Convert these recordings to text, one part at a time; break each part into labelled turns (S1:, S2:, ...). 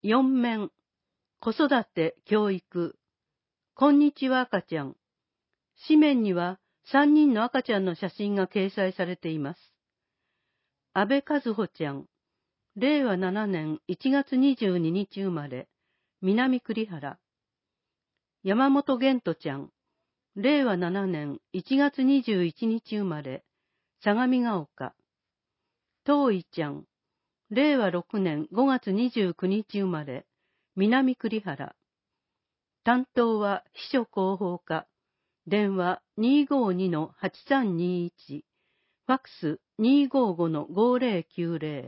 S1: 4面、子育て、教育。こんにちは赤ちゃん。紙面には3人の赤ちゃんの写真が掲載されています。安倍和穂ちゃん、令和7年1月22日生まれ、南栗原。山本玄斗ちゃん、令和7年1月21日生まれ、相模が丘。東井ちゃん、令和6年5月29日生まれ、南栗原。担当は秘書広報課。電話252-8321。ファックス255-5090。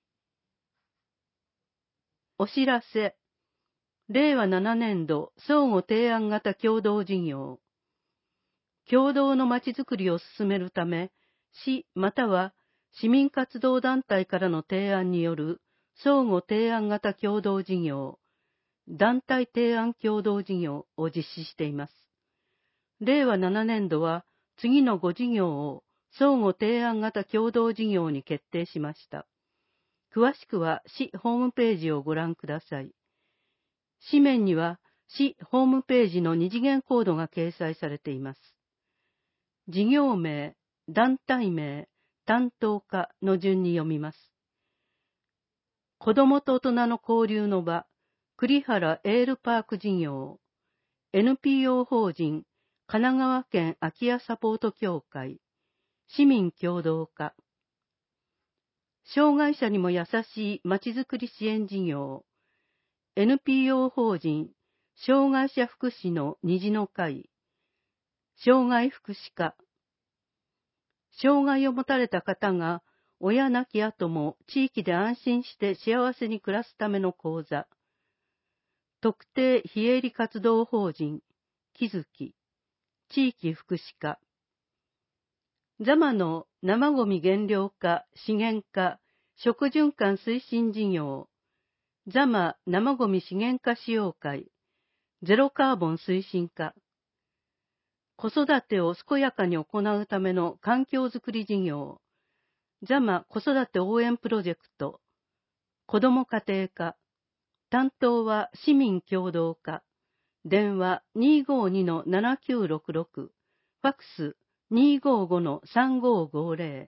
S1: お知らせ。令和7年度相互提案型共同事業。共同のまちづくりを進めるため、市または市民活動団体からの提案による相互提案型共同事業、団体提案共同事業を実施しています。令和7年度は次の5事業を相互提案型共同事業に決定しました。詳しくは市ホームページをご覧ください。紙面には市ホームページの二次元コードが掲載されています。事業名、団体名、担当課の順に読みます。子どもと大人の交流の場、栗原エールパーク事業、NPO 法人、神奈川県空き家サポート協会、市民協同課、障害者にも優しいまちづくり支援事業、NPO 法人、障害者福祉の虹の会、障害福祉課、障害を持たれた方が親亡き後も地域で安心して幸せに暮らすための講座、特定非営利活動法人、きずき、地域福祉課、座間の生ごみ減量化、資源化、食循環推進事業、座間生ごみ資源化使用会、ゼロカーボン推進課、子育てを健やかに行うための環境づくり事業、座間子育て応援プロジェクト、子ども家庭課、担当は市民協同課、電話252-7966、ファックス255-3550。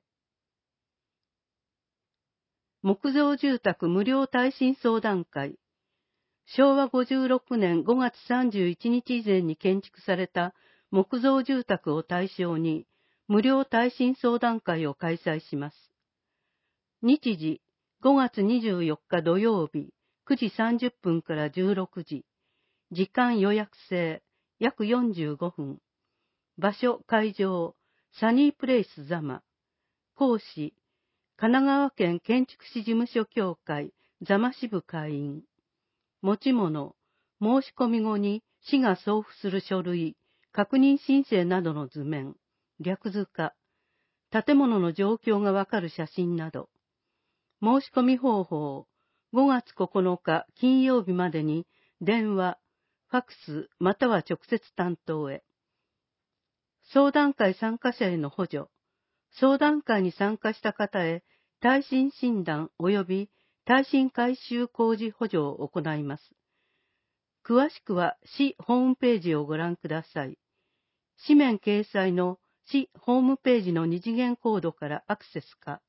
S1: 木造住宅無料耐震相談会。昭和56年5月31日以前に建築された木造住宅を対象に無料耐震相談会を開催します。日時5月24日土曜日9時30分から16時。時間予約制約45分。場所会場サニープレイス座間。講師神奈川県建築士事務所協会座間支部会員。持ち物、申し込み後に市が送付する書類、確認申請などの図面、略図化、建物の状況がわかる写真など。申し込み方法、5月9日金曜日までに電話、ファックスまたは直接担当へ。相談会参加者への補助、相談会に参加した方へ耐震診断及び耐震改修工事補助を行います。詳しくは市ホームページをご覧ください。紙面掲載の市ホームページの二次元コードからアクセスか。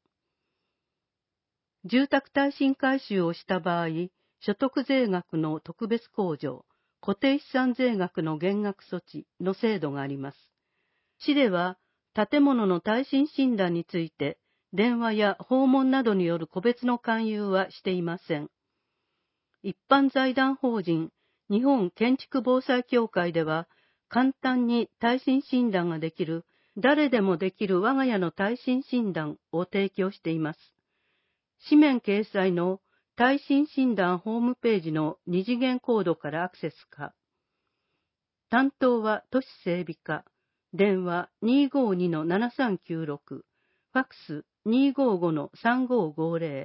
S1: 住宅耐震改修をした場合、所得税額の特別控除、固定資産税額の減額措置の制度があります。市では建物の耐震診断について電話や訪問などによる個別の勧誘はしていません。一般財団法人日本建築防災協会では簡単に耐震診断ができる誰でもできる我が家の耐震診断を提供しています。紙面掲載の耐震診断ホームページの二次元コードからアクセスか。担当は都市整備課。電話252-7396、ファックス255-3550。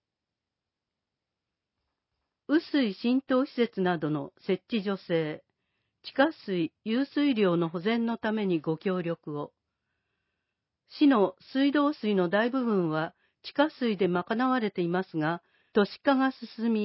S1: 雨水浸透施設などの設置助成、地下水・湧水量の保全のためにご協力を。市の水道水の大部分は地下水で賄われていますが、都市化が進み、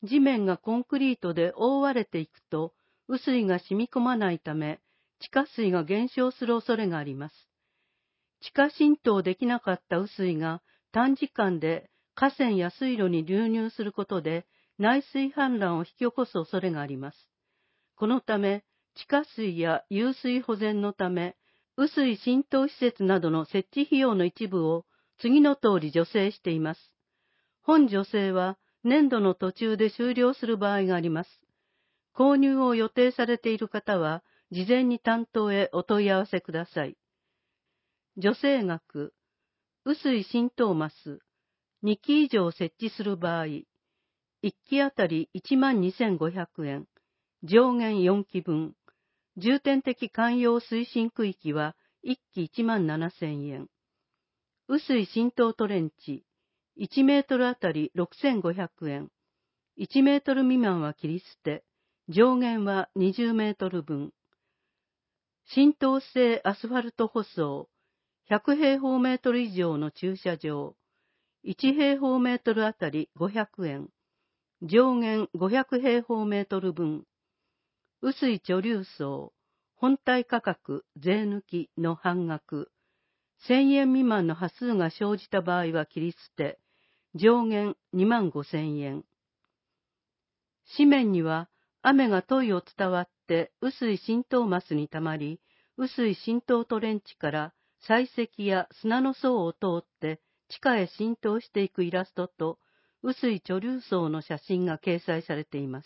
S1: 地面がコンクリートで覆われていくと、雨水が染み込まないため、地下水が減少する恐れがあります。地下浸透できなかった雨水が短時間で河川や水路に流入することで内水氾濫を引き起こす恐れがあります。このため、地下水や湧水保全のため、雨水浸透施設などの設置費用の一部を次の通り助成しています。本助成は年度の途中で終了する場合があります。購入を予定されている方は、事前に担当へお問い合わせください。助成額、雨水浸透マス、2基以上設置する場合、1基あたり12,500円、上限4基分、重点的寛容推進区域は1基17,000円。雨水浸透トレンチ、1メートルあたり6,500円。1メートル未満は切り捨て、上限は20メートル分。浸透性アスファルト舗装、100平方メートル以上の駐車場、1平方メートルあたり500円。上限500平方メートル分。雨水貯留層、本体価格税抜きの半額。1000円未満の端数が生じた場合は切り捨て、上限25,000円。紙面には、雨が問いを伝わって雨水浸透マスにたまり、雨水浸透トレンチから採石や砂の層を通って地下へ浸透していくイラストと、雨水貯留層の写真が掲載されています。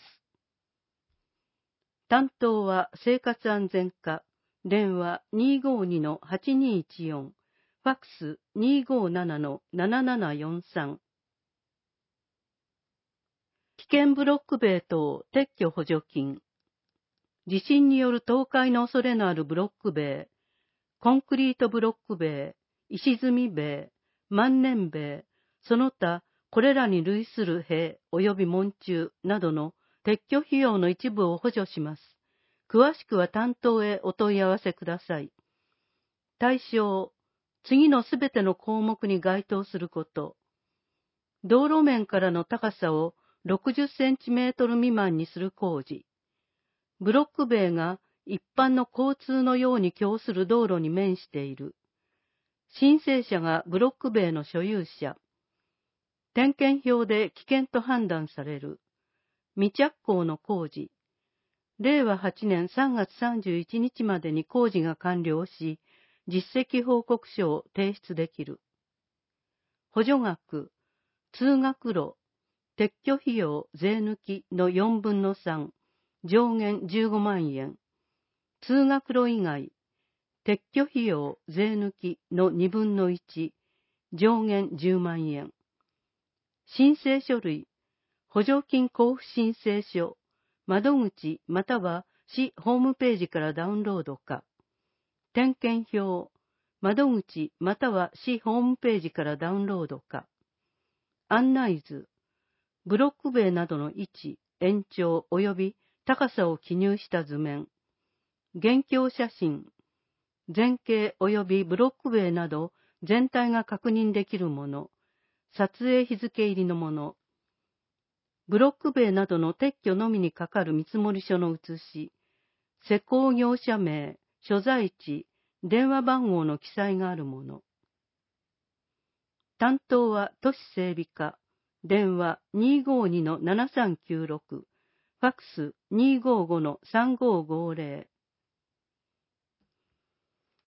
S1: 担当は生活安全課、電話 252-8214、ファックス 257-7743。危険ブロック塀等撤去補助金。地震による倒壊の恐れのあるブロック塀、コンクリートブロック塀、石積み塀、万年塀、その他これらに類する塀及び門柱などの撤去費用の一部を補助します。詳しくは担当へお問い合わせください。対象、次のすべての項目に該当すること。道路面からの高さを60センチメートル未満にする工事。ブロック塀が一般の交通のように供する道路に面している。申請者がブロック塀の所有者。点検表で危険と判断される。未着工の工事。令和8年3月31日までに工事が完了し、実績報告書を提出できる。補助額、通学路、撤去費用税抜きの4分の3、上限15万円。通学路以外、撤去費用税抜きの2分の1、上限10万円。申請書類、補助金交付申請書、窓口または市ホームページからダウンロードか。点検表、窓口または市ホームページからダウンロードか。案内図、ブロック塀などの位置、延長及び高さを記入した図面。現況写真、前景及びブロック塀など全体が確認できるもの。撮影日付入りのもの。ブロック塀などの撤去のみにかかる見積書の写し。施工業者名、所在地、電話番号の記載があるもの。担当は都市整備課、電話 252-7396、ファックス 255-3550。